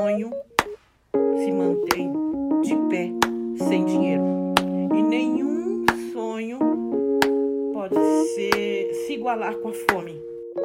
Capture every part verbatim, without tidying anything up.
sonho se mantém de pé sem dinheiro. E nenhum sonho pode ser, se igualar com a fome.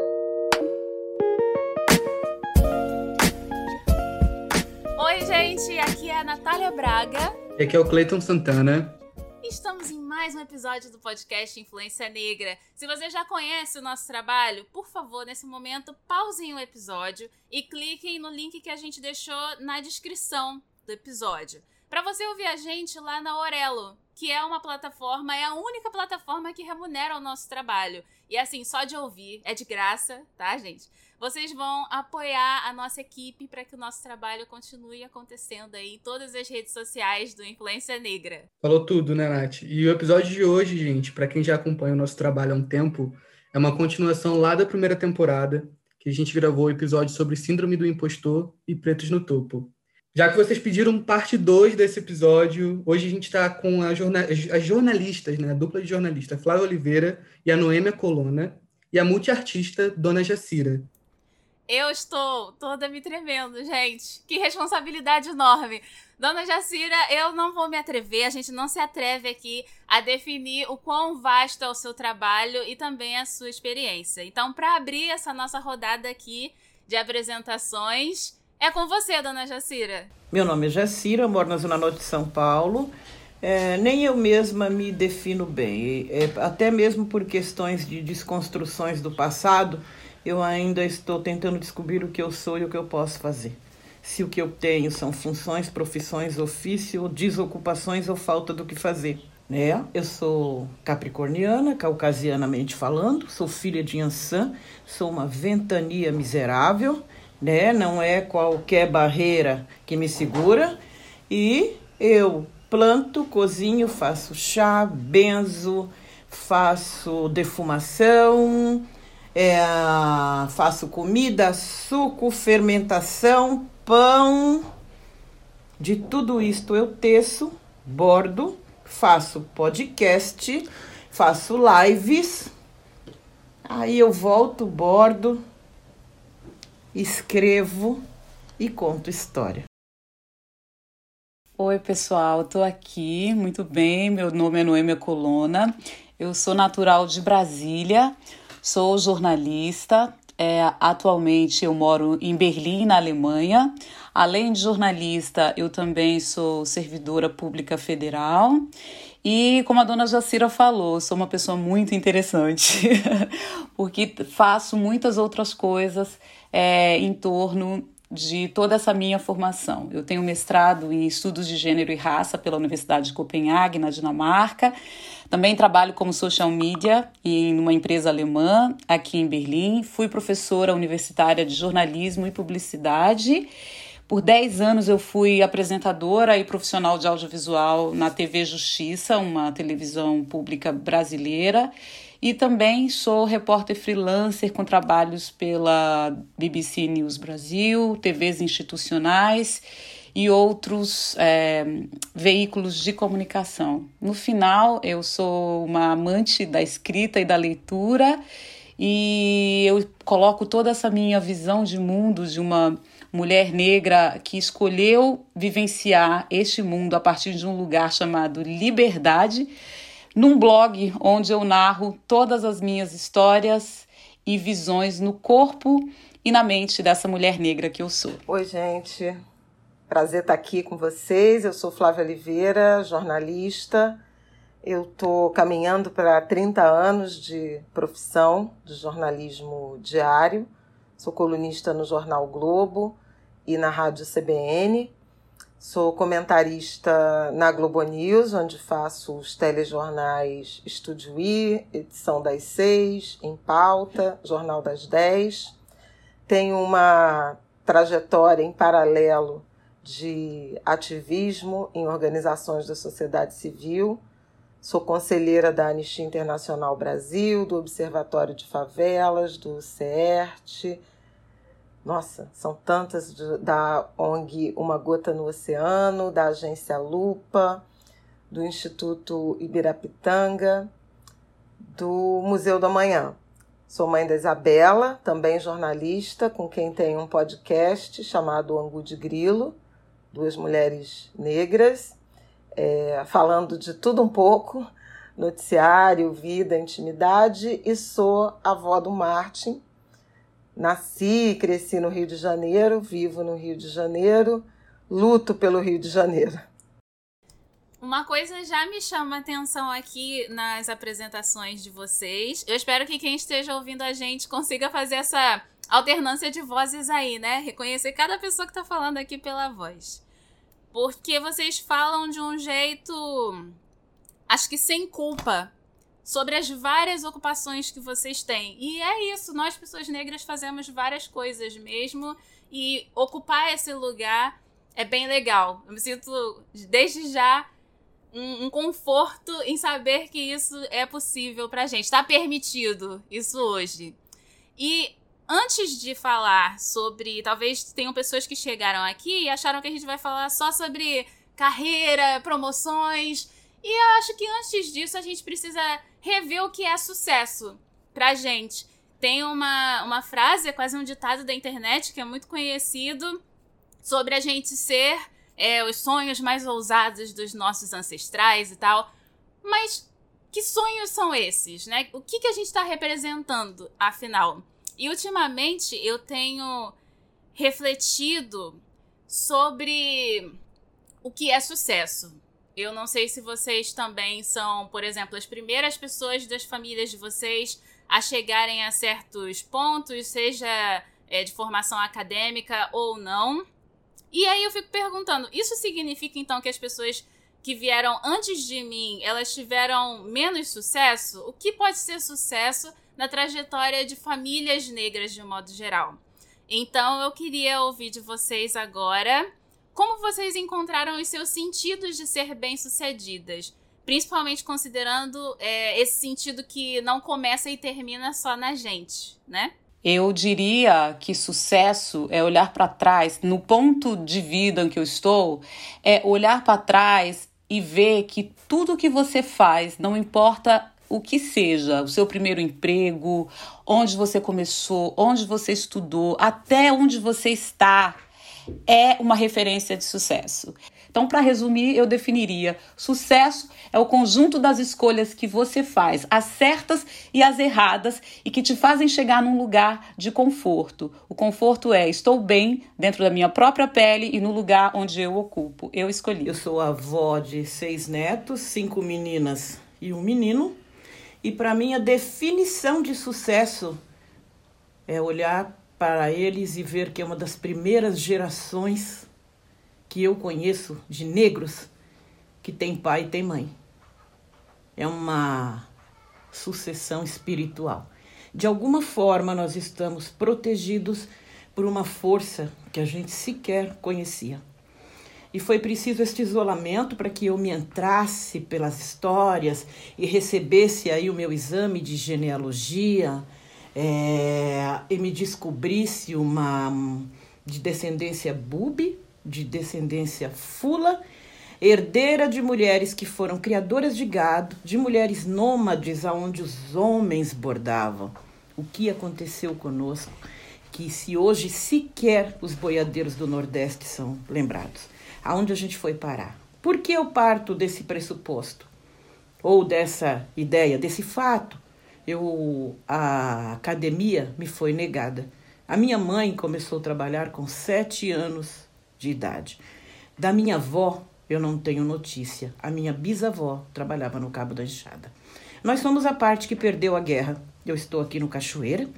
Oi, gente, aqui é a Natália Braga. E aqui é o Cleiton Santana. Estamos em mais um episódio do podcast Influência Negra. Se você já conhece o nosso trabalho, por favor, nesse momento, pausem o episódio e cliquem no link que a gente deixou na descrição do episódio, para você ouvir a gente lá na Orelo, que é uma plataforma, é a única plataforma que remunera o nosso trabalho. E assim, só de ouvir, é de graça, tá, gente? Vocês vão apoiar a nossa equipe para que o nosso trabalho continue acontecendo aí em todas as redes sociais do Influência Negra. Falou tudo, né, Nath? E o episódio de hoje, gente, para quem já acompanha o nosso trabalho há um tempo, é uma continuação lá da primeira temporada, que a gente gravou o episódio sobre Síndrome do Impostor e Pretos no Topo. Já que vocês pediram parte dois desse episódio, hoje a gente está com a jorna- as jornalistas, né, a dupla de jornalistas, Flávia Oliveira e a Noêmia Colonna, e a multiartista Dona Jacira. Eu estou toda me tremendo, gente. Que responsabilidade enorme. Dona Jacira, eu não vou me atrever, a gente não se atreve aqui a definir o quão vasto é o seu trabalho e também a sua experiência. Então, para abrir essa nossa rodada aqui de apresentações, é com você, Dona Jacira. Meu nome é Jacira, moro na Zona Norte de São Paulo. É, nem eu mesma me defino bem, é, até mesmo por questões de desconstruções do passado. Eu ainda estou tentando descobrir o que eu sou e o que eu posso fazer. Se o que eu tenho são funções, profissões, ofício, desocupações ou falta do que fazer. Né? Eu sou capricorniana, caucasianamente falando, sou filha de Ançã, sou uma ventania miserável, né? Não é qualquer barreira que me segura. E eu planto, cozinho, faço chá, benzo, faço defumação... É, faço comida, suco, fermentação, pão. De tudo isto eu teço, bordo, faço podcast, faço lives. Aí eu volto, bordo, escrevo e conto história. Oi, pessoal, tô aqui, muito bem, meu nome é Noêmia Colonna, eu sou natural de Brasília. Sou jornalista, é, atualmente eu moro em Berlim, na Alemanha. Além de jornalista, eu também sou servidora pública federal. E como a dona Jacira falou, sou uma pessoa muito interessante, porque faço muitas outras coisas é, em torno de toda essa minha formação. Eu tenho mestrado em Estudos de Gênero e Raça pela Universidade de Copenhague, na Dinamarca. Também trabalho como social media em uma empresa alemã aqui em Berlim. Fui professora universitária de jornalismo e publicidade. Por dez anos eu fui apresentadora e profissional de audiovisual na T V Justiça, uma televisão pública brasileira. E também sou repórter freelancer com trabalhos pela B B C News Brasil, T Vs institucionais e outros é, veículos de comunicação. No final, eu sou uma amante da escrita e da leitura e eu coloco toda essa minha visão de mundo de uma mulher negra que escolheu vivenciar este mundo a partir de um lugar chamado Liberdade, num blog onde eu narro todas as minhas histórias e visões no corpo e na mente dessa mulher negra que eu sou. Oi, gente. Prazer estar aqui com vocês. Eu sou Flávia Oliveira, jornalista. Eu estou caminhando para trinta anos de profissão de jornalismo diário. Sou colunista no Jornal o Globo e na Rádio C B N. Sou comentarista na Globo News, onde faço os telejornais Estúdio I, Edição das Seis, Em Pauta, Jornal das Dez. Tenho uma trajetória em paralelo de ativismo em organizações da sociedade civil. Sou conselheira da Anistia Internacional Brasil, do Observatório de Favelas, do CERT. Nossa, são tantas, de, da O N G Uma Gota no Oceano, da Agência Lupa, do Instituto Ibirapitanga, do Museu do Amanhã. Sou mãe da Isabela, também jornalista, com quem tenho um podcast chamado Angu de Grilo, duas mulheres negras, é, falando de tudo um pouco, noticiário, vida, intimidade, e sou avó do Martin. Nasci e cresci no Rio de Janeiro, vivo no Rio de Janeiro, luto pelo Rio de Janeiro. Uma coisa já me chama a atenção aqui nas apresentações de vocês. Eu espero que quem esteja ouvindo a gente consiga fazer essa alternância de vozes aí, né? Reconhecer cada pessoa que tá falando aqui pela voz. Porque vocês falam de um jeito, acho que sem culpa, sobre as várias ocupações que vocês têm. E é isso, nós pessoas negras fazemos várias coisas mesmo. E ocupar esse lugar é bem legal. Eu me sinto, desde já, Um, um conforto em saber que isso é possível pra gente. Tá permitido isso hoje. E antes de falar sobre... Talvez tenham pessoas que chegaram aqui e acharam que a gente vai falar só sobre carreira, promoções. E eu acho que antes disso a gente precisa rever o que é sucesso pra gente. Tem uma, uma frase, é quase um ditado da internet, que é muito conhecido, sobre a gente ser... É, os sonhos mais ousados dos nossos ancestrais e tal. Mas que sonhos são esses, né? O que, que a gente está representando, afinal? E ultimamente eu tenho refletido sobre o que é sucesso. Eu não sei se vocês também são, por exemplo, as primeiras pessoas das famílias de vocês a chegarem a certos pontos, seja é, de formação acadêmica ou não. E aí eu fico perguntando, isso significa então que as pessoas que vieram antes de mim, elas tiveram menos sucesso? O que pode ser sucesso na trajetória de famílias negras de um modo geral? Então eu queria ouvir de vocês agora como vocês encontraram os seus sentidos de ser bem-sucedidas, principalmente considerando é, esse sentido que não começa e termina só na gente, né? Eu diria que sucesso é olhar para trás, no ponto de vida em que eu estou, é olhar para trás e ver que tudo que você faz, não importa o que seja, o seu primeiro emprego, onde você começou, onde você estudou, até onde você está, é uma referência de sucesso. Então, para resumir, eu definiria: sucesso é o conjunto das escolhas que você faz, as certas e as erradas, e que te fazem chegar num lugar de conforto. O conforto é: estou bem dentro da minha própria pele e no lugar onde eu ocupo. Eu escolhi. Eu sou avó de seis netos, cinco meninas e um menino. E para mim a definição de sucesso é olhar para eles e ver que é uma das primeiras gerações que eu conheço de negros que tem pai e tem mãe. É uma sucessão espiritual. De alguma forma nós estamos protegidos por uma força que a gente sequer conhecia. E foi preciso este isolamento para que eu me entrasse pelas histórias e recebesse aí o meu exame de genealogia, é, e me descobrisse uma de descendência bubi, de descendência fula, herdeira de mulheres que foram criadoras de gado, de mulheres nômades aonde os homens bordavam. O que aconteceu conosco, que se hoje sequer os boiadeiros do Nordeste são lembrados. Aonde a gente foi parar? Por que eu parto desse pressuposto? Ou dessa ideia, desse fato? Eu, a academia me foi negada. A minha mãe começou a trabalhar com sete anos de idade. Da minha avó, eu não tenho notícia. A minha bisavó trabalhava no Cabo da Enxada. Nós somos a parte que perdeu a guerra. Eu estou aqui no Cachoeira.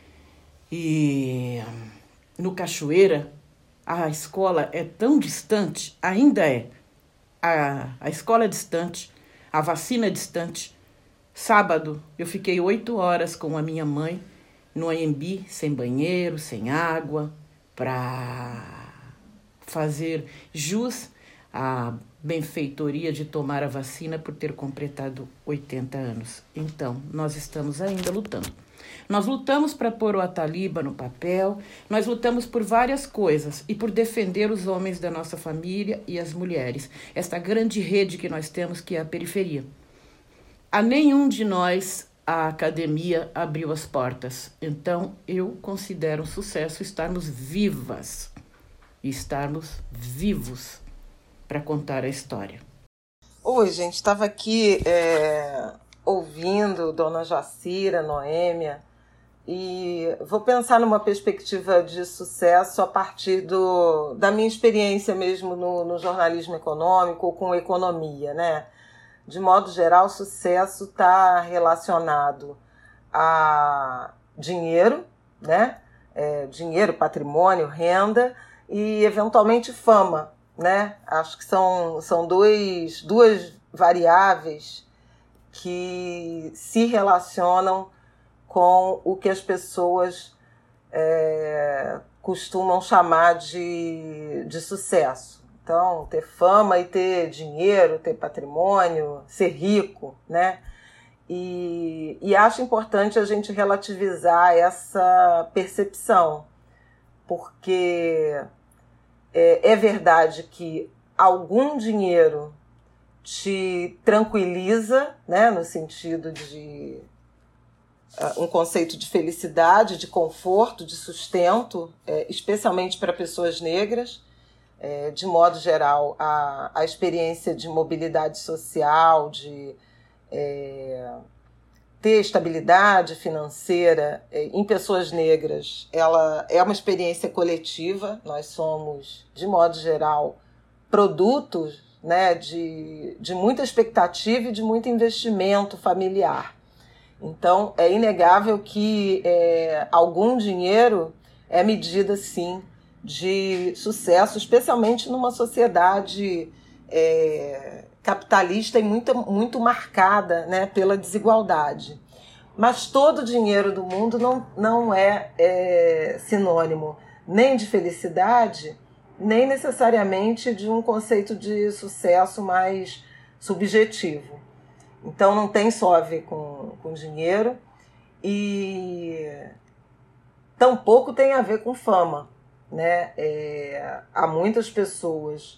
E no Cachoeira, a escola é tão distante, ainda é. A, a escola é distante, a vacina é distante. Sábado, eu fiquei oito horas com a minha mãe no A M B, sem banheiro, sem água, para fazer jus à benfeitoria de tomar a vacina por ter completado oitenta anos. Então, nós estamos ainda lutando. Nós lutamos para pôr o Ataliba no papel, nós lutamos por várias coisas e por defender os homens da nossa família e as mulheres, esta grande rede que nós temos, que é a periferia. A nenhum de nós a academia abriu as portas. Então, eu considero um sucesso estarmos vivas, estarmos vivos para contar a história. Oi, gente, estava aqui é, ouvindo Dona Jacira, Noêmia, e vou pensar numa perspectiva de sucesso a partir do, da minha experiência mesmo no, no jornalismo econômico ou com economia, né? De modo geral, sucesso está relacionado a dinheiro, né? É, dinheiro, patrimônio, renda e, eventualmente, fama, né? Acho que são, são dois, duas variáveis que se relacionam com o que as pessoas é, costumam chamar de, de sucesso. Então, ter fama e ter dinheiro, ter patrimônio, ser rico, né? E, e acho importante a gente relativizar essa percepção, porque é, é verdade que algum dinheiro te tranquiliza, né? No sentido de uh, um conceito de felicidade, de conforto, de sustento, é, especialmente para pessoas negras. É, de modo geral, a, a experiência de mobilidade social, de é, ter estabilidade financeira é, em pessoas negras, ela é uma experiência coletiva. Nós somos, de modo geral, produtos, né, de, de muita expectativa e de muito investimento familiar. Então, é inegável que é, algum dinheiro é medida, sim, de sucesso, especialmente numa sociedade é, capitalista e muito, muito marcada, né, pela desigualdade. Mas todo o dinheiro do mundo não, não é, é sinônimo nem de felicidade, nem necessariamente de um conceito de sucesso mais subjetivo. Então não tem só a ver com, com dinheiro e tampouco tem a ver com fama. Né? É, há muitas pessoas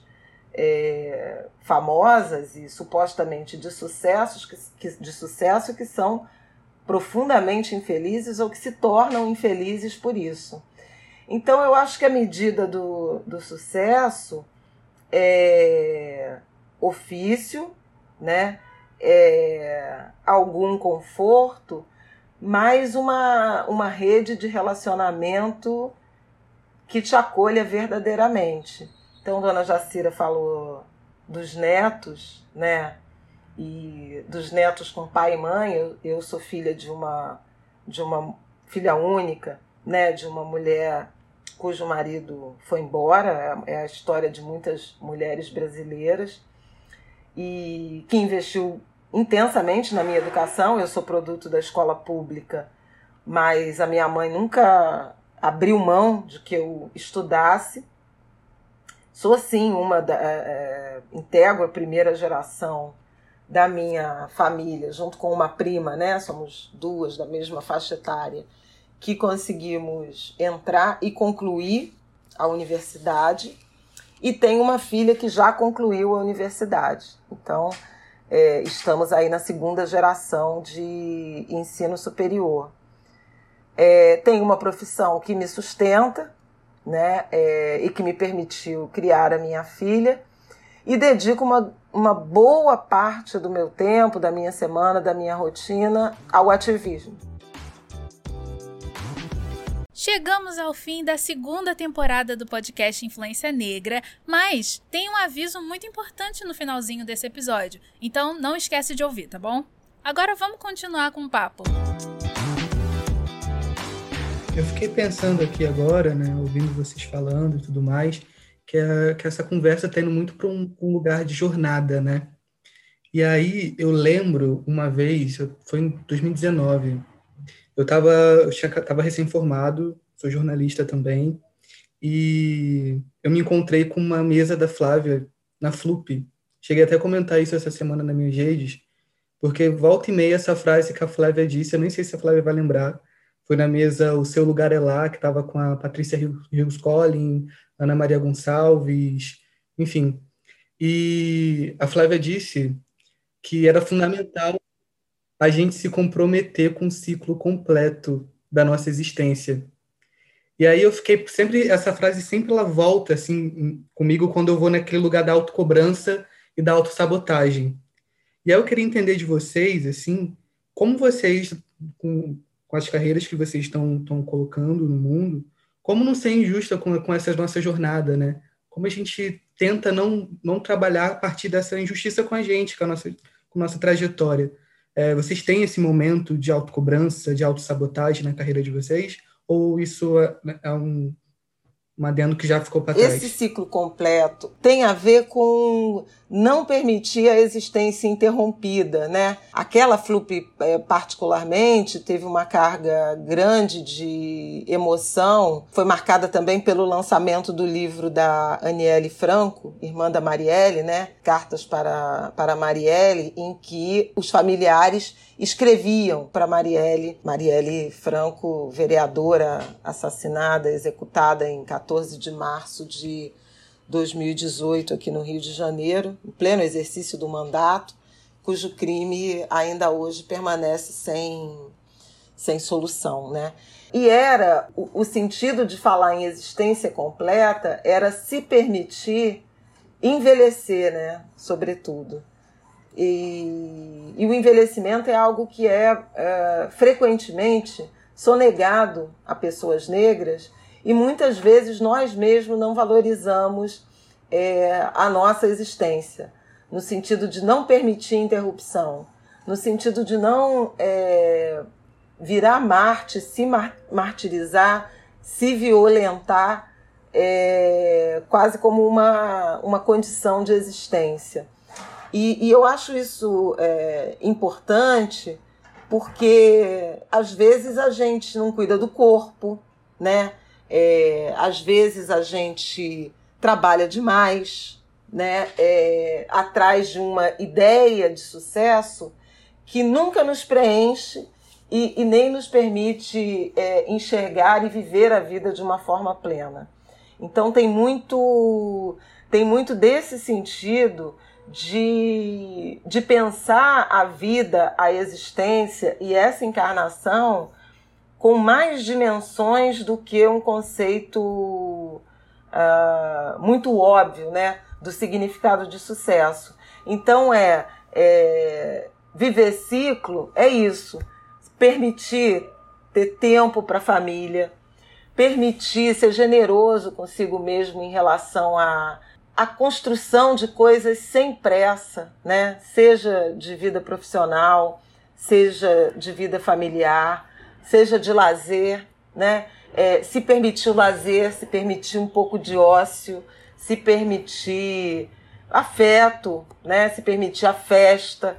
é, famosas e supostamente de, sucessos, que, que, de sucesso que são profundamente infelizes ou que se tornam infelizes por isso. Então eu acho que a medida do, do sucesso é ofício, né? É algum conforto, mais uma, uma rede de relacionamento que te acolha verdadeiramente. Então, Dona Jacira falou dos netos, né? E dos netos com pai e mãe. Eu, eu sou filha de uma, de uma filha única, né? De uma mulher cujo marido foi embora. É a história de muitas mulheres brasileiras e que investiu intensamente na minha educação. Eu sou produto da escola pública, mas a minha mãe nunca abriu mão de que eu estudasse. Sou, sim, uma da, é, integro a primeira geração da minha família, junto com uma prima, né? Somos duas da mesma faixa etária, que conseguimos entrar e concluir a universidade, e tenho uma filha que já concluiu a universidade. Então, é, estamos aí na segunda geração de ensino superior. É, tenho uma profissão que me sustenta, né, é, e que me permitiu criar a minha filha, e dedico uma, uma boa parte do meu tempo, da minha semana, da minha rotina ao ativismo. Chegamos ao fim da segunda temporada do podcast Influência Negra, mas tem um aviso muito importante no finalzinho desse episódio, então não esquece de ouvir, tá bom? Agora vamos continuar com o papo. Eu fiquei pensando aqui agora, né, ouvindo vocês falando e tudo mais, que, a, que essa conversa está indo muito para um, um lugar de jornada, né? E aí eu lembro uma vez, foi em dois mil e dezenove, eu estava eu tinha, tava recém-formado, sou jornalista também, e eu me encontrei com uma mesa da Flávia na Flup. Cheguei até a comentar isso essa semana nas minhas redes, porque volta e meia essa frase que a Flávia disse, eu nem sei se a Flávia vai lembrar, foi na mesa O Seu Lugar é Lá, que estava com a Patrícia Rios Collin, Ana Maria Gonçalves, enfim. E a Flávia disse que era fundamental a gente se comprometer com o ciclo completo da nossa existência. E aí eu fiquei sempre, essa frase sempre ela volta assim comigo quando eu vou naquele lugar da autocobrança e da autossabotagem. E aí eu queria entender de vocês, assim, como vocês, com, com as carreiras que vocês estão, estão colocando no mundo, como não ser injusta com, com essa nossa jornada, né? Como a gente tenta não, não trabalhar a partir dessa injustiça com a gente, com a nossa, com a nossa trajetória. É, vocês têm esse momento de autocobrança, de autossabotagem na carreira de vocês? Ou isso é, é um, um adendo que já ficou para trás? Esse ciclo completo tem a ver com não permitir a existência interrompida, né? Aquela Flup, particularmente, teve uma carga grande de emoção. Foi marcada também pelo lançamento do livro da Aniele Franco, irmã da Marielle, né? Cartas para, para Marielle, em que os familiares escreviam para Marielle, Marielle Franco, vereadora assassinada, executada em quatorze de março de dois mil e dezoito aqui no Rio de Janeiro, em pleno exercício do mandato, cujo crime ainda hoje permanece sem, sem solução, né? E era, o, o sentido de falar em existência completa era se permitir envelhecer, né? Sobretudo. E, e o envelhecimento é algo que é, é frequentemente sonegado a pessoas negras, e muitas vezes nós mesmos não valorizamos é, a nossa existência, no sentido de não permitir interrupção, no sentido de não é, virar Marte, se mar- martirizar, se violentar, é, quase como uma, uma condição de existência. E, e eu acho isso é, importante porque, às vezes, a gente não cuida do corpo, né? É, às vezes a gente trabalha demais, né? É, atrás de uma ideia de sucesso que nunca nos preenche e, e nem nos permite é, enxergar e viver a vida de uma forma plena. Então tem muito, tem muito desse sentido de, de pensar a vida, a existência e essa encarnação com mais dimensões do que um conceito uh, muito óbvio, né, do significado de sucesso. Então, é, é viver ciclo é isso, permitir ter tempo para a família, permitir ser generoso consigo mesmo em relação à, à construção de coisas sem pressa, né, seja de vida profissional, seja de vida familiar, seja de lazer, né? É, se permitir o lazer, se permitir um pouco de ócio, se permitir afeto, né? Se permitir a festa,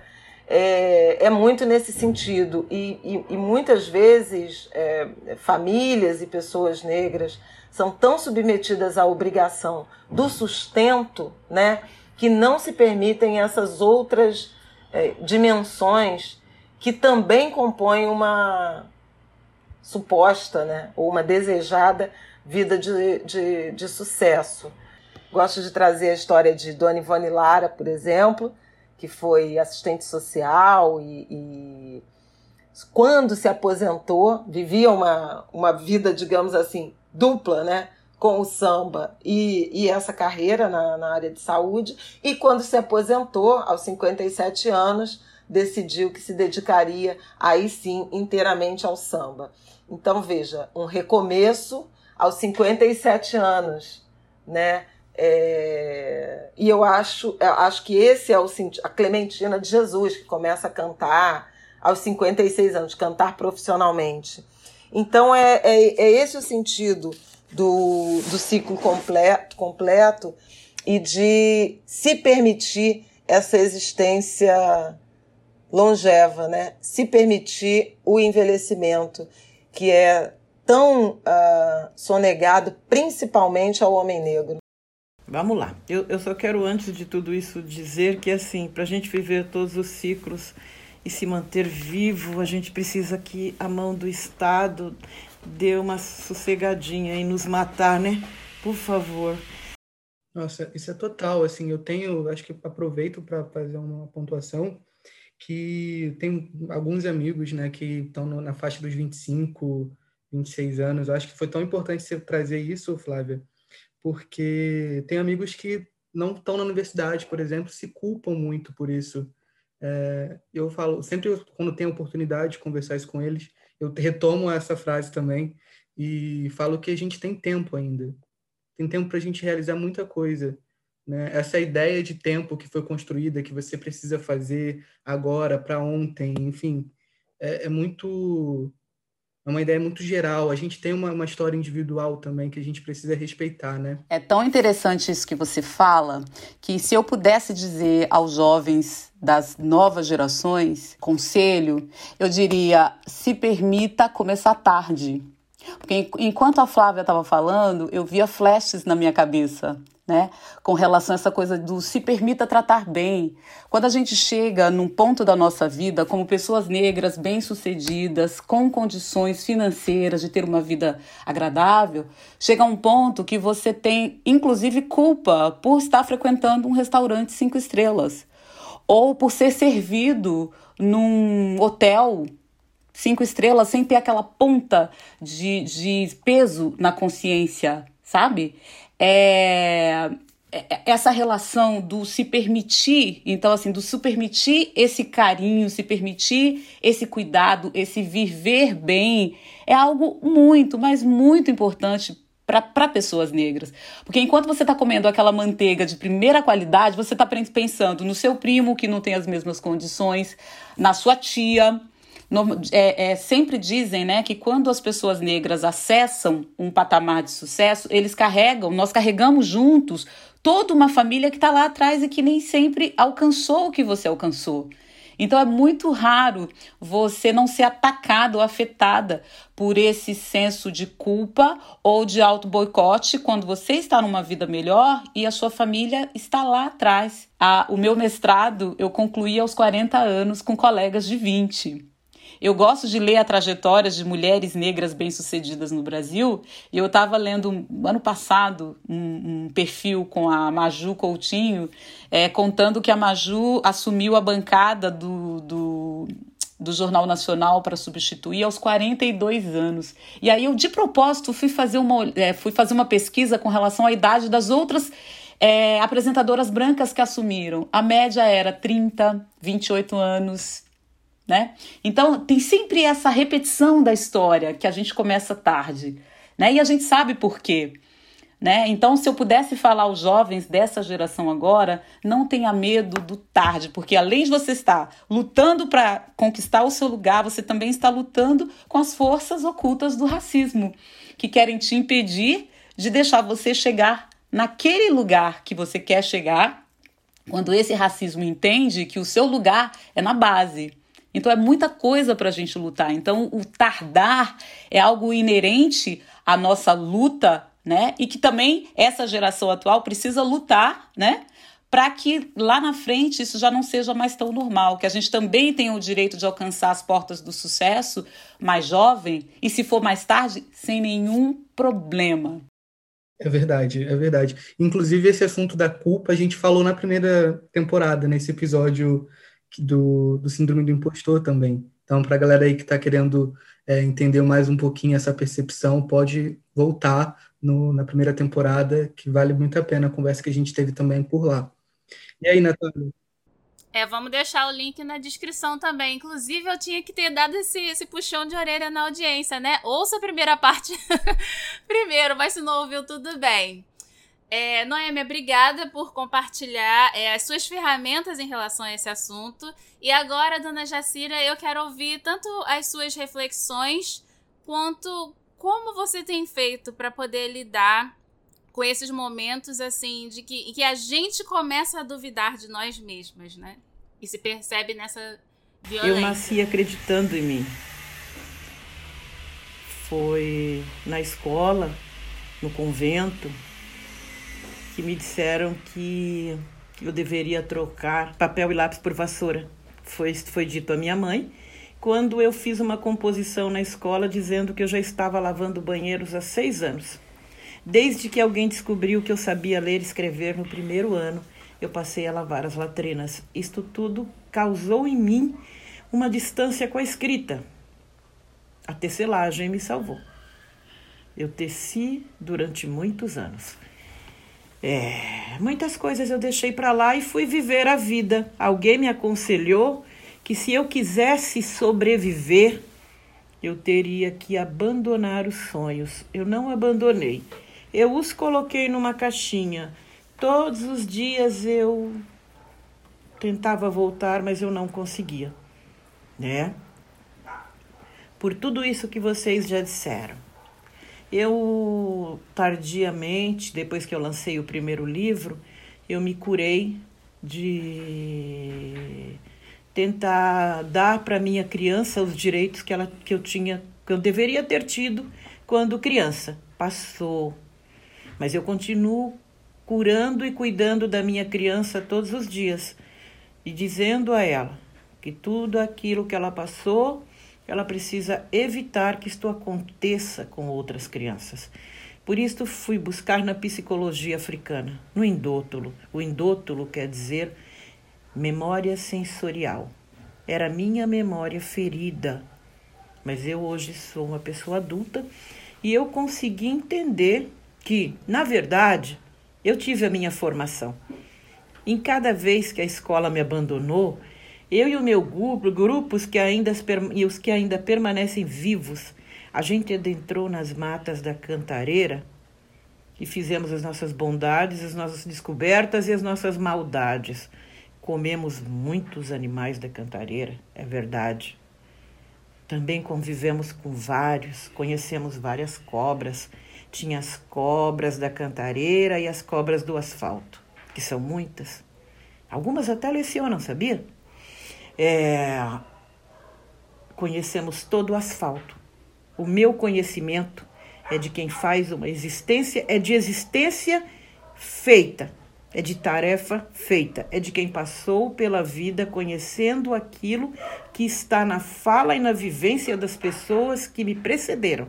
é, é muito nesse sentido. E, e, e muitas vezes é, famílias e pessoas negras são tão submetidas à obrigação do sustento, né? Que não se permitem essas outras é, dimensões que também compõem uma suposta, né, ou uma desejada vida de, de, de sucesso. Gosto de trazer a história de Dona Ivone Lara, por exemplo, que foi assistente social e, e quando se aposentou, vivia uma, uma vida, digamos assim, dupla, né, com o samba e, e essa carreira na, na área de saúde, e quando se aposentou, aos cinquenta e sete anos, decidiu que se dedicaria aí sim inteiramente ao samba. Então, veja, um recomeço aos cinquenta e sete anos, né? É... E eu acho, eu acho que esse é o a Clementina de Jesus, que começa a cantar aos cinquenta e seis anos, cantar profissionalmente. Então, é, é, é esse o sentido do, do ciclo completo, completo e de se permitir essa existência longeva, né? Se permitir o envelhecimento, que é tão uh, sonegado principalmente ao homem negro. Vamos lá. Eu, eu só quero, antes de tudo isso, dizer que, assim, para a gente viver todos os ciclos e se manter vivo, a gente precisa que a mão do Estado dê uma sossegadinha em nos matar, né? Por favor. Nossa, isso é total, assim, eu tenho, acho que aproveito para fazer uma pontuação, que tem alguns amigos, né, que estão na faixa dos vinte e cinco, vinte e seis anos. Eu acho que foi tão importante você trazer isso, Flávia, porque tem amigos que não estão na universidade, por exemplo, se culpam muito por isso. É, eu falo, sempre quando tenho oportunidade de conversar isso com eles, eu retomo essa frase também e falo que a gente tem tempo ainda. Tem tempo para a gente realizar muita coisa, né? Essa ideia de tempo que foi construída, que você precisa fazer agora, para ontem, enfim, é, é muito... É uma ideia muito geral. A gente tem uma, uma história individual também que a gente precisa respeitar, né? É tão interessante isso que você fala, que se eu pudesse dizer aos jovens das novas gerações, conselho, eu diria, se permita começar tarde. Porque enquanto a Flávia estava falando, eu via flashes na minha cabeça, né, com relação a essa coisa do se permita tratar bem. Quando a gente chega num ponto da nossa vida como pessoas negras bem-sucedidas, com condições financeiras de ter uma vida agradável, chega um ponto que você tem, inclusive, culpa por estar frequentando um restaurante cinco estrelas ou por ser servido num hotel cinco estrelas sem ter aquela ponta de, de peso na consciência, sabe? É, essa relação do se permitir, então assim, do se permitir esse carinho, se permitir esse cuidado, esse viver bem, é algo muito, mas muito importante para pessoas negras. Porque enquanto você está comendo aquela manteiga de primeira qualidade, você está pensando no seu primo que não tem as mesmas condições, na sua tia. No, é, é, sempre dizem, né, que quando as pessoas negras acessam um patamar de sucesso, eles carregam, nós carregamos juntos toda uma família que está lá atrás e que nem sempre alcançou o que você alcançou. Então é muito raro você não ser atacado ou afetada por esse senso de culpa ou de auto-boicote quando você está numa vida melhor e a sua família está lá atrás. Ah, o meu mestrado eu concluí aos quarenta anos com colegas de vinte. Eu gosto de ler a trajetória de mulheres negras bem-sucedidas no Brasil e eu estava lendo, ano passado, um, um perfil com a Maju Coutinho, é, contando que a Maju assumiu a bancada do, do, do Jornal Nacional para substituir aos quarenta e dois anos. E aí eu, de propósito, fui fazer uma, é, fui fazer uma pesquisa com relação à idade das outras é, apresentadoras brancas que assumiram. A média era trinta, vinte e oito anos... Né? Então tem sempre essa repetição da história que a gente começa tarde, né? E a gente sabe por quê, né? Então, se eu pudesse falar aos jovens dessa geração agora, não tenha medo do tarde, porque além de você estar lutando para conquistar o seu lugar, você também está lutando com as forças ocultas do racismo, que querem te impedir de deixar você chegar naquele lugar que você quer chegar, quando esse racismo entende que o seu lugar é na base. Então é muita coisa para a gente lutar. Então o tardar é algo inerente à nossa luta, né? E que também essa geração atual precisa lutar, né? Para que lá na frente isso já não seja mais tão normal, que a gente também tenha o direito de alcançar as portas do sucesso mais jovem e, se for mais tarde, sem nenhum problema. É verdade, é verdade. Inclusive esse assunto da culpa a gente falou na primeira temporada, nesse episódio Do, do síndrome do impostor também. Então, para a galera aí que está querendo é, entender mais um pouquinho essa percepção, pode voltar no, na primeira temporada, que vale muito a pena a conversa que a gente teve também por lá. E aí, Natália? É, vamos deixar o link na descrição também. Inclusive, eu tinha que ter dado esse, esse puxão de orelha na audiência, né? Ouça a primeira parte primeiro, mas se não ouviu, tudo bem. É, Noêmia, obrigada por compartilhar é, as suas ferramentas em relação a esse assunto. E agora, dona Jacira, eu quero ouvir tanto as suas reflexões quanto como você tem feito para poder lidar com esses momentos assim de que, em que a gente começa a duvidar de nós mesmas, né? E se percebe nessa violência. Eu nasci acreditando em mim. Foi na escola, no convento, que me disseram que eu deveria trocar papel e lápis por vassoura. Foi, foi dito à minha mãe, quando eu fiz uma composição na escola dizendo que eu já estava lavando banheiros há seis anos. Desde que alguém descobriu que eu sabia ler e escrever no primeiro ano, eu passei a lavar as latrinas. Isto tudo causou em mim uma distância com a escrita. A tecelagem me salvou. Eu teci durante muitos anos. É, muitas coisas eu deixei para lá e fui viver a vida. Alguém me aconselhou que se eu quisesse sobreviver, eu teria que abandonar os sonhos. Eu não abandonei. Eu os coloquei numa caixinha. Todos os dias eu tentava voltar, mas eu não conseguia, né? Por tudo isso que vocês já disseram. Eu, tardiamente, depois que eu lancei o primeiro livro, eu me curei de tentar dar para minha criança os direitos que, ela, que eu tinha, que eu deveria ter tido quando criança. Passou. Mas eu continuo curando e cuidando da minha criança todos os dias e dizendo a ela que tudo aquilo que ela passou, ela precisa evitar que isto aconteça com outras crianças. Por isso fui buscar na psicologia africana, no indótolo. O indótolo quer dizer memória sensorial. Era minha memória ferida, mas eu hoje sou uma pessoa adulta e eu consegui entender que, na verdade, eu tive a minha formação. Em cada vez que a escola me abandonou, eu e o meu grupo, grupos que ainda, e os que ainda permanecem vivos, a gente adentrou nas matas da Cantareira e fizemos as nossas bondades, as nossas descobertas e as nossas maldades. Comemos muitos animais da Cantareira, é verdade. Também convivemos com vários, conhecemos várias cobras. Tinha as cobras da Cantareira e as cobras do asfalto, que são muitas. Algumas até lecionam, sabia? É... Conhecemos todo o asfalto. O meu conhecimento é de quem faz uma existência, é de existência feita, é de tarefa feita, é de quem passou pela vida conhecendo aquilo que está na fala e na vivência das pessoas que me precederam.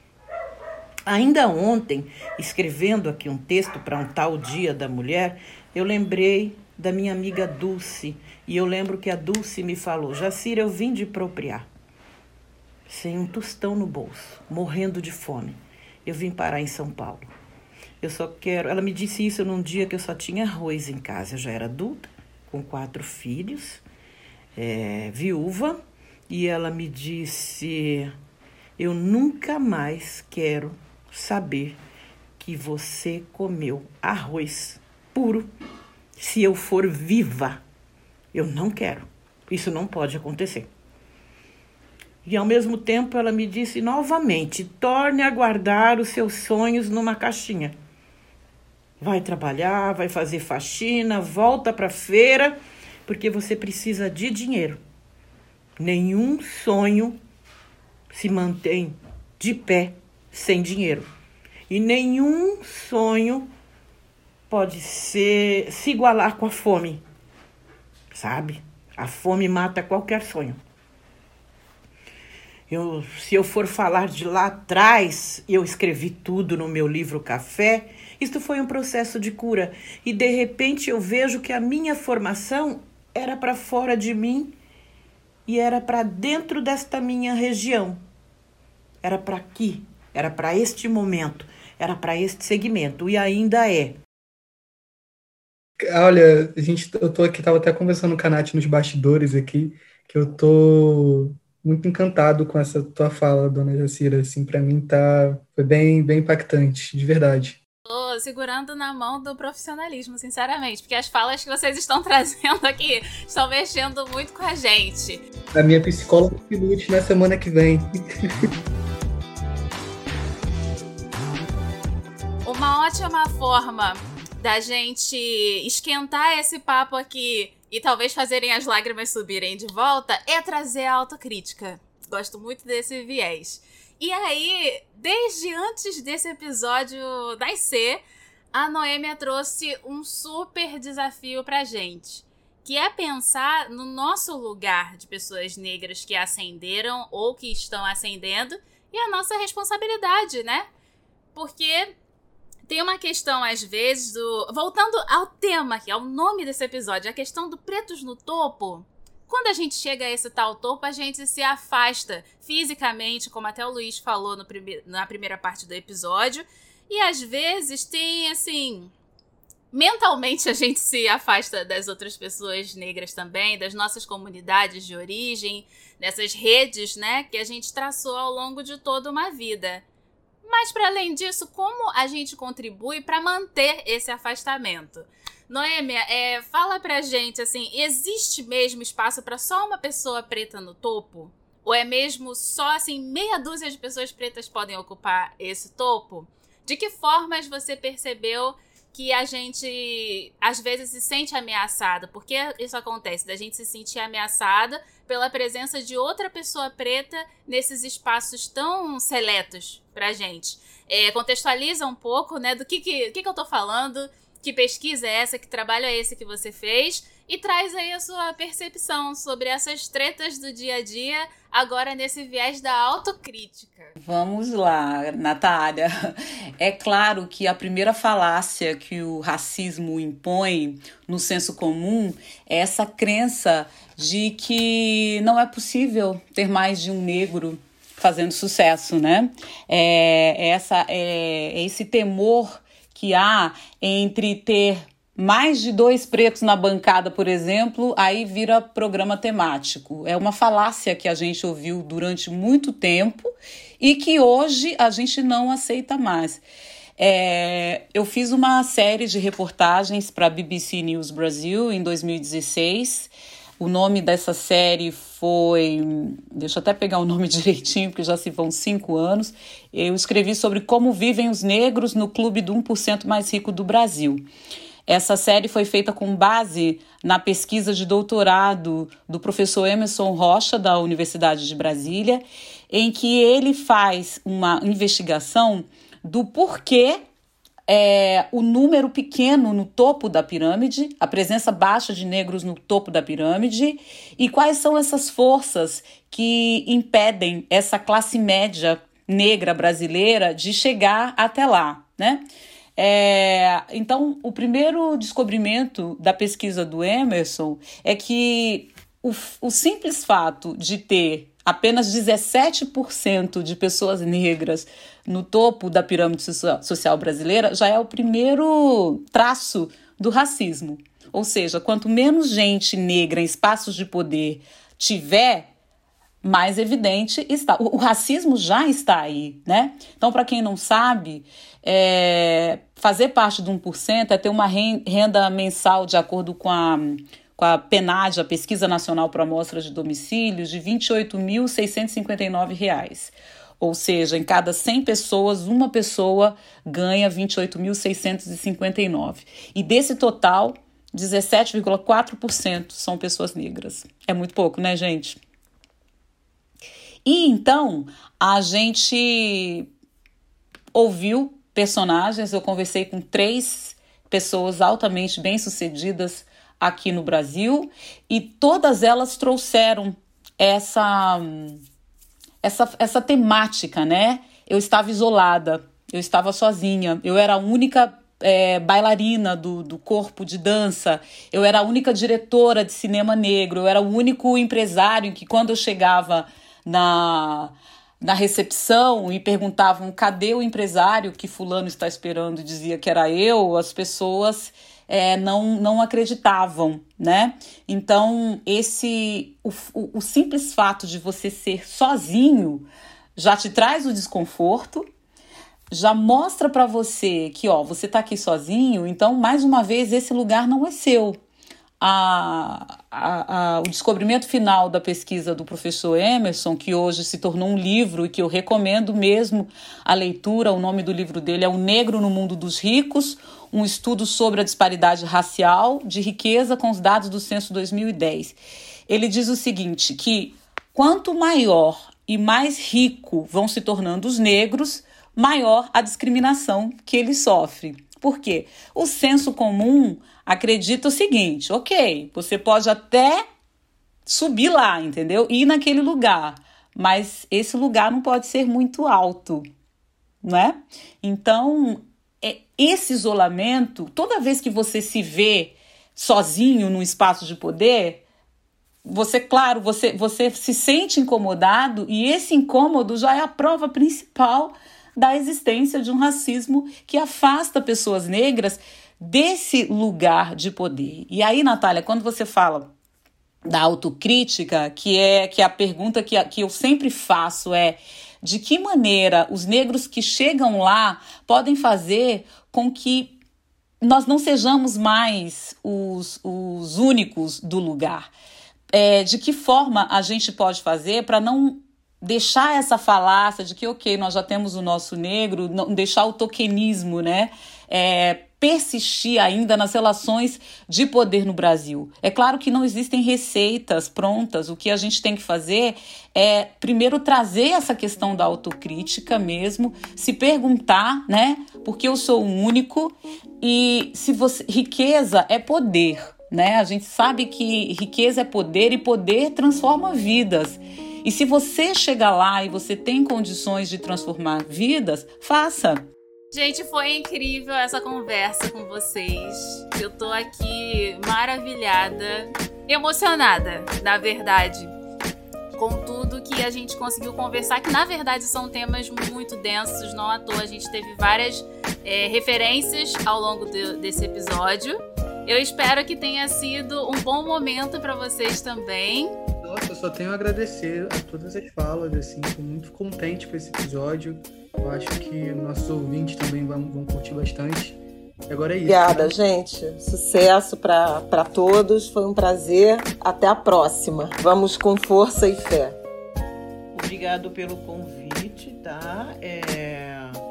Ainda ontem, escrevendo aqui um texto para um tal Dia da Mulher, eu lembrei da minha amiga Dulce, e eu lembro que a Dulce me falou: Jacira, eu vim de Propriar, sem um tostão no bolso, morrendo de fome. Eu vim parar em São Paulo. Eu só quero... Ela me disse isso num dia que eu só tinha arroz em casa. Eu já era adulta, com quatro filhos, é, viúva, e ela me disse: eu nunca mais quero saber que você comeu arroz puro se eu for viva. Eu não quero. Isso não pode acontecer. E, ao mesmo tempo, ela me disse novamente: torne a guardar os seus sonhos numa caixinha. Vai trabalhar, vai fazer faxina, volta para a feira, porque você precisa de dinheiro. Nenhum sonho se mantém de pé sem dinheiro. E nenhum sonho pode ser, se igualar com a fome. Sabe? A fome mata qualquer sonho. Eu, se eu for falar de lá atrás, eu escrevi tudo no meu livro Café. Isto foi um processo de cura. E, de repente, eu vejo que a minha formação era para fora de mim e era para dentro desta minha região. Era para aqui, era para este momento, era para este segmento, e ainda é. Olha, a gente, eu tô aqui, tava até conversando com a Nath nos bastidores aqui, que eu tô muito encantado com essa tua fala, dona Jacira. Assim, para mim tá, foi bem, bem impactante, de verdade. Tô segurando na mão do profissionalismo, sinceramente, porque as falas que vocês estão trazendo aqui estão mexendo muito com a gente. A minha psicóloga se lute na semana que vem. Uma ótima forma da gente esquentar esse papo aqui e talvez fazerem as lágrimas subirem de volta é trazer a autocrítica. Gosto muito desse viés. E aí, desde antes desse episódio nascer, a Noêmia trouxe um super desafio pra gente, que é pensar no nosso lugar de pessoas negras que ascenderam ou que estão ascendendo e a nossa responsabilidade, né? Porque Tem uma questão, às vezes, do... Voltando ao tema aqui, ao nome desse episódio, a questão do pretos no topo. Quando a gente chega a esse tal topo, a gente se afasta fisicamente, como até o Luiz falou no prime... na primeira parte do episódio. E, às vezes, tem, assim... Mentalmente, a gente se afasta das outras pessoas negras também, das nossas comunidades de origem, dessas redes, né, que a gente traçou ao longo de toda uma vida. Mas, para além disso, como a gente contribui para manter esse afastamento? Noêmia, é, fala pra gente, assim, existe mesmo espaço para só uma pessoa preta no topo? Ou é mesmo só, assim, meia dúzia de pessoas pretas podem ocupar esse topo? De que formas você percebeu que a gente, às vezes, se sente ameaçado? Por que isso acontece? Da gente se sentir ameaçada pela presença de outra pessoa preta nesses espaços tão seletos pra gente. É, contextualiza um pouco, né, do que, que, que, que eu tô falando, que pesquisa é essa, que trabalho é esse que você fez, e traz aí a sua percepção sobre essas tretas do dia a dia, agora nesse viés da autocrítica. Vamos lá, Natália. É claro que a primeira falácia que o racismo impõe no senso comum é essa crença de que não é possível ter mais de um negro fazendo sucesso, né? É, essa, é, é esse temor que há entre ter mais de dois pretos na bancada, por exemplo, aí vira programa temático. É uma falácia que a gente ouviu durante muito tempo e que hoje a gente não aceita mais. É, eu fiz uma série de reportagens para a B B C News Brasil em dois mil e dezesseis. O nome dessa série foi... Deixa eu até pegar o nome direitinho, porque já se vão cinco anos. Eu escrevi sobre como vivem os negros no clube do um por cento mais rico do Brasil. Essa série foi feita com base na pesquisa de doutorado do professor Emerson Rocha, da Universidade de Brasília, em que ele faz uma investigação do porquê é, o número pequeno no topo da pirâmide, a presença baixa de negros no topo da pirâmide, e quais são essas forças que impedem essa classe média negra brasileira de chegar até lá, né? É, então, o primeiro descobrimento da pesquisa do Emerson é que o, o simples fato de ter apenas dezessete por cento de pessoas negras no topo da pirâmide social brasileira já é o primeiro traço do racismo. Ou seja, quanto menos gente negra em espaços de poder tiver, mais evidente está. O, o racismo já está aí, né? Então, para quem não sabe, é, fazer parte do um por cento é ter uma renda mensal, de acordo com a, com a PNAD, a Pesquisa Nacional por Amostra de Domicílios, de vinte e oito mil seiscentos e cinquenta e nove reais. Ou seja, em cada cem pessoas, uma pessoa ganha vinte e oito mil seiscentos e cinquenta e nove. E desse total, dezessete vírgula quatro por cento são pessoas negras. É muito pouco, né, gente? E então, a gente ouviu personagens, eu conversei com três pessoas altamente bem-sucedidas aqui no Brasil, e todas elas trouxeram essa, essa, essa temática, né? Eu estava isolada, eu estava sozinha, eu era a única é, bailarina do, do corpo de dança, eu era a única diretora de cinema negro, eu era o único empresário que, quando eu chegava na, na recepção e perguntavam cadê o empresário que fulano está esperando, e dizia que era eu, as pessoas é, não, não acreditavam, né? Então, esse, o, o, o simples fato de você ser sozinho já te traz o desconforto, já mostra para você que, ó, você está aqui sozinho, então, mais uma vez, esse lugar não é seu. A, a, a, o descobrimento final da pesquisa do professor Emerson, que hoje se tornou um livro e que eu recomendo mesmo a leitura, o nome do livro dele é O Negro no Mundo dos Ricos, um estudo sobre a disparidade racial de riqueza com os dados do censo dois mil e dez. Ele diz o seguinte, que quanto maior e mais rico vão se tornando os negros, maior a discriminação que eles sofrem. Por quê? O senso comum acredita o seguinte, ok, você pode até subir lá, entendeu? Ir naquele lugar, mas esse lugar não pode ser muito alto, não é? Então, é, esse isolamento, toda vez que você se vê sozinho num espaço de poder, você, claro, você, você se sente incomodado, e esse incômodo já é a prova principal da existência de um racismo que afasta pessoas negras desse lugar de poder. E aí, Natália, quando você fala da autocrítica, que é, que é a pergunta que, que eu sempre faço é: de que maneira os negros que chegam lá podem fazer com que nós não sejamos mais os, os únicos do lugar? É, de que forma a gente pode fazer para não deixar essa falácia de que, ok, nós já temos o nosso negro, não deixar o tokenismo, né, é, persistir ainda nas relações de poder no Brasil. É claro que não existem receitas prontas. O que a gente tem que fazer é, primeiro, trazer essa questão da autocrítica mesmo, se perguntar, né, porque eu sou o único, e se você, riqueza é poder, né? A gente sabe que riqueza é poder, e poder transforma vidas. E se você chega lá e você tem condições de transformar vidas, faça. Gente, foi incrível essa conversa com vocês. Eu tô aqui maravilhada, emocionada, na verdade, com tudo que a gente conseguiu conversar, que na verdade são temas muito densos, não à toa a gente teve várias é, referências ao longo de, desse episódio. Eu espero que tenha sido um bom momento para vocês também. Nossa, eu só tenho a agradecer a todas as falas, assim, tô muito contente com esse episódio. Eu acho que nossos ouvintes também vão, vão curtir bastante. E agora é isso. Obrigada, né? gente. Sucesso para todos. Foi um prazer. Até a próxima. Vamos com força e fé. Obrigado pelo convite, tá? É...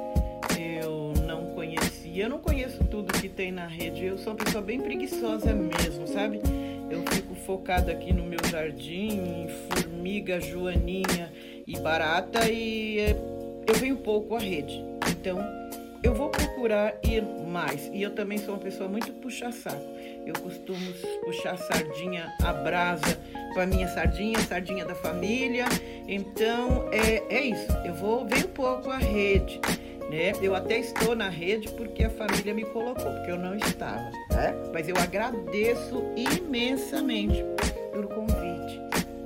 Eu não conhecia, eu não conheço tudo que tem na rede. Eu sou uma pessoa bem preguiçosa mesmo, sabe? Eu fico focada aqui no meu jardim, em formiga, joaninha e barata, e eu venho pouco à rede. Então, eu vou procurar ir mais. E eu também sou uma pessoa muito puxa-saco. Eu costumo puxar sardinha à brasa com a minha sardinha, sardinha da família. Então, é, é isso. Eu vou ver um pouco a rede, né? Eu até estou na rede porque a família me colocou, porque eu não estava, né? Mas eu agradeço imensamente pelo convite.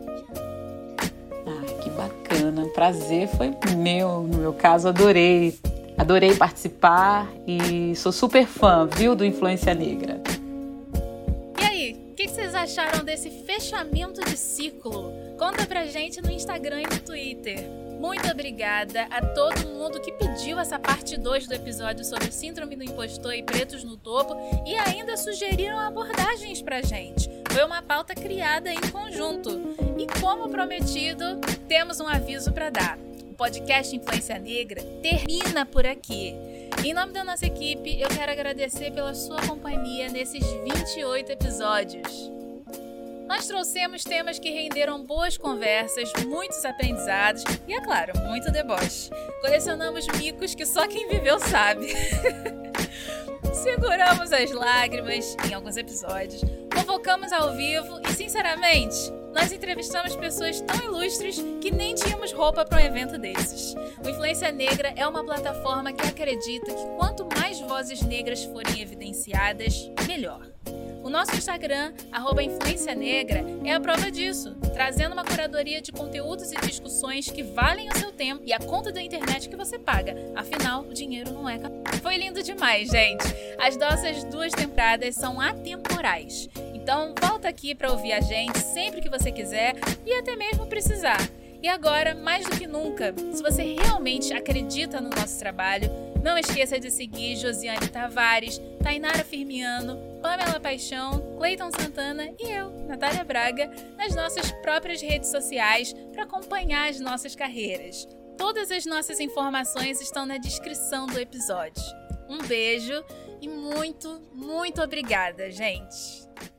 Ah, que bacana. Prazer foi meu. No meu caso, adorei. Adorei participar e sou super fã, viu, do Influência Negra. E aí, o que, que vocês acharam desse fechamento de ciclo? Conta pra gente no Instagram e no Twitter. Muito obrigada a todo mundo que pediu essa parte dois do episódio sobre Síndrome do Impostor e Pretos no Topo e ainda sugeriram abordagens pra gente. Foi uma pauta criada em conjunto. E como prometido, temos um aviso pra dar. O podcast Influência Negra termina por aqui. Em nome da nossa equipe, eu quero agradecer pela sua companhia nesses vinte e oito episódios. Nós trouxemos temas que renderam boas conversas, muitos aprendizados e, é claro, muito deboche. Colecionamos micos que só quem viveu sabe. Seguramos as lágrimas em alguns episódios, convocamos ao vivo e, sinceramente, nós entrevistamos pessoas tão ilustres que nem tínhamos roupa para um evento desses. O Influência Negra é uma plataforma que acredita que quanto mais vozes negras forem evidenciadas, melhor. O nosso Instagram, arroba Influência Negra, é a prova disso, trazendo uma curadoria de conteúdos e discussões que valem o seu tempo e a conta da internet que você paga. Afinal, o dinheiro não é caro. Foi lindo demais, gente! As nossas duas temporadas são atemporais. Então, volta aqui para ouvir a gente sempre que você quiser e até mesmo precisar. E agora, mais do que nunca, se você realmente acredita no nosso trabalho, não esqueça de seguir Josiane Tavares, Tainara Firmiano, Pamela Paixão, Cleiton Santana e eu, Natália Braga, nas nossas próprias redes sociais para acompanhar as nossas carreiras. Todas as nossas informações estão na descrição do episódio. Um beijo e muito, muito obrigada, gente!